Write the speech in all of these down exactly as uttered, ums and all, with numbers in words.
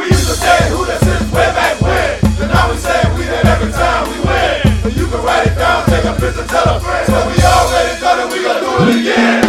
We used to say who that since way back when. And now we say we did every time we win. And you can write it down, take a picture, tell a friend. So we already done it, we gon' do it again.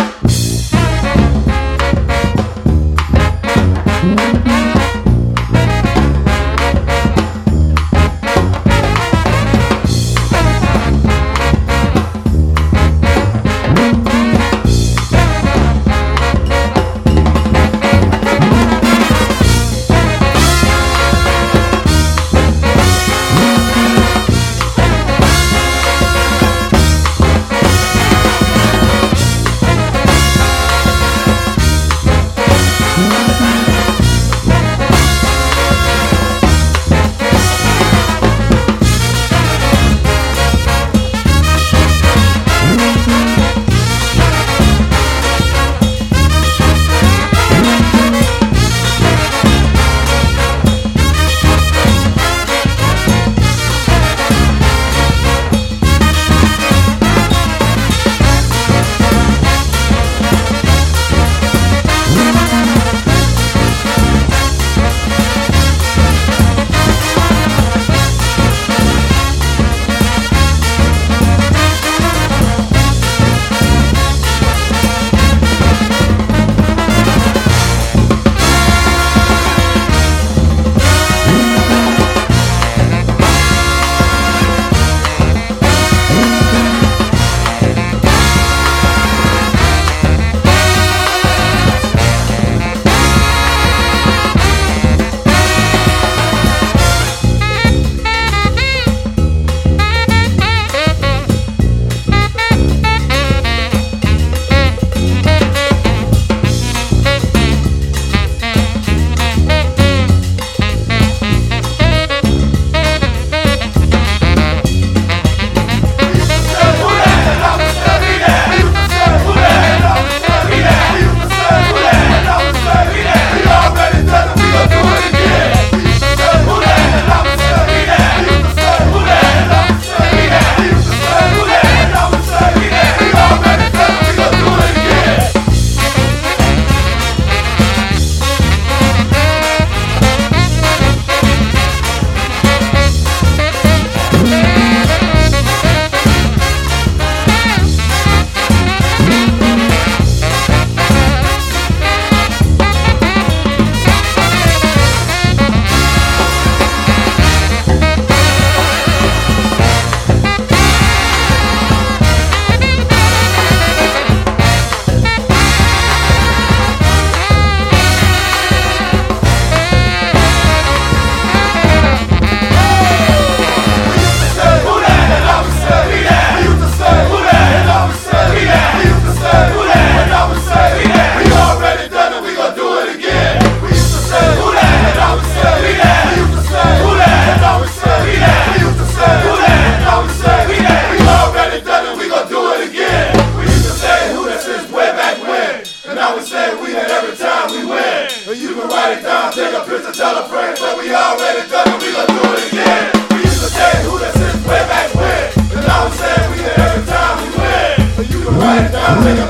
You can write it down, take a picture, tell a friend. So we already done it, we gon' do it again. We used to say who that since way back when. And now we say we did every time we win. You can write it down, take a